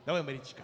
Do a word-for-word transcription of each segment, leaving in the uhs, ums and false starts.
Давай морячка.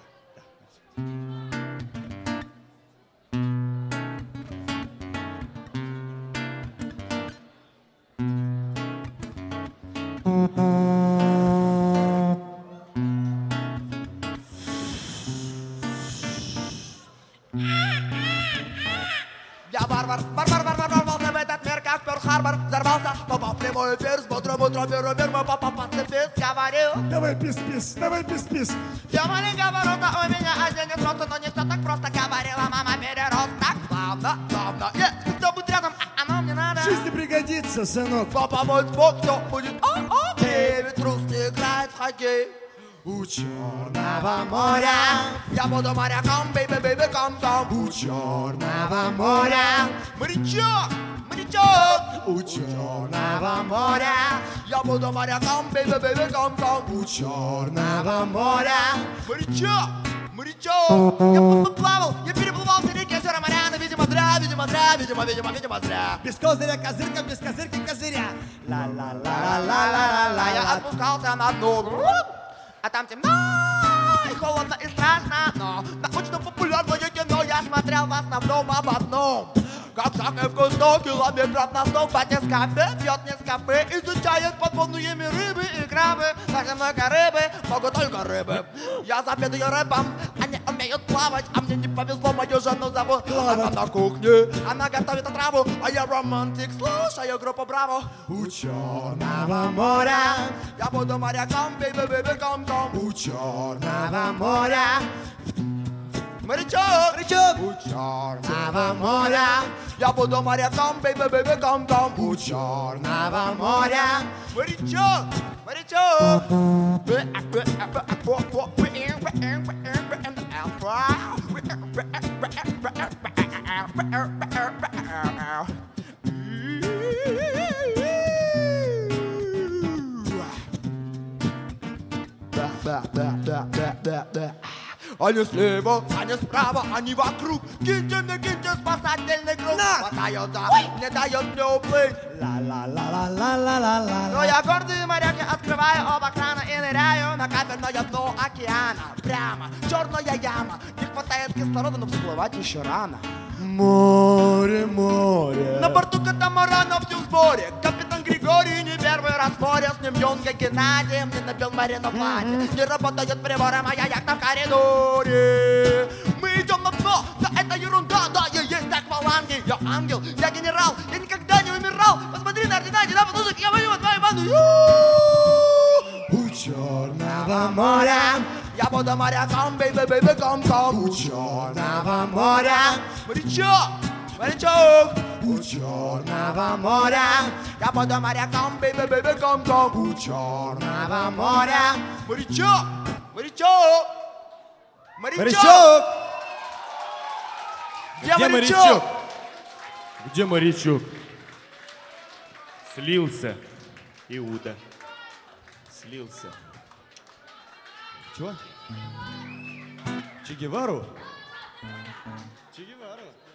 Я варвар, варвар, варвар, ворвался в этот мир, как Пёрл-Харбор. Взорвался, попав прямой эфир, с бодрым утром беру мир, мой папа пацифист говорил. Давай пис-пис, давай пис-пис. Я маленькая ворота, у меня один из роста, но не все так просто, говорила мама, перерос так плавно, плавно. Есть кто будет рядом, а оно мне надо. В жизни пригодится, сынок. Папа мой спок, все будет окей, ведь русский играет в хоккей. У Черного моря я буду моряком, бейби, бейби, ком-ком. У Черного моря морячок, морячок. У Черного моря я буду моряком, бейби, бейби, ком-ком. У Черного моря морячок, морячок. Я плавал, я переплывал все реки, озера, моря, но, видимо, зря, видимо, зря, видимо, видимо, видимо, зря. Без козыря козырька, без козырьки козыря. Ла-ла-ла-ла-ла-ла-ла. Я отпускался на дно, а там темно и холодно и страшно, но научно-популярное кино я смотрел в основном об одном. Как так и вкусно, километров на сто, батискафе, пьет Нескафе, изучает подводные миры и крабы. Так много рыбы, могут только рыбы. Я завидую рыбам, они умеют плавать, а мне не повезло, мою жену зовут. Она на кухне, она готовит отраву, а я романтик, слушаю группу Браво. У Черного моря я буду моряком, бейби, бейби, ком-ком. У Черного моря морячок, морячок. У Черного моря я буду моряком, бейби, бейби, ком-ком. У Черного моря морячок, морячок. Да, да, да, да, да, да. Они слева, они справа, они вокруг. Киньте мне, киньте спасательный круг. Хватают за, не дают мне уплыть. Ла-ла-ла-ла-ла-ла-ла. Но я гордый моряк, я открываю оба крана и ныряю на кафельное дно океана. Прямо, черная яма. Не хватает кислорода, но всплывать еще рано. Море, море. На борту катамарана все в сборе. Капитан Григорий не первый раз в море. С ним Юнга Геннадий мне набил Марину платье. Не работает приборы, моя яхта в коридоре. Мы идем на дно, да это ерунда. Да, я есть акваланги, я ангел, я генерал. Я никогда не умирал. Посмотри на ординате, да, послушай, я вою в твою банду. У Черного моря я буду моряком, бейби, бейби, ком-ком. У Черного моря морячок, морячок. У Черного моря я буду моряком, бейби, бейби, ком-ком. У Черного моря морячок, морячок, морячок. Где Где морячок? морячок? Где морячок? Слился. Иуда. Слился. Чего? Че Гевару? Че Гевару?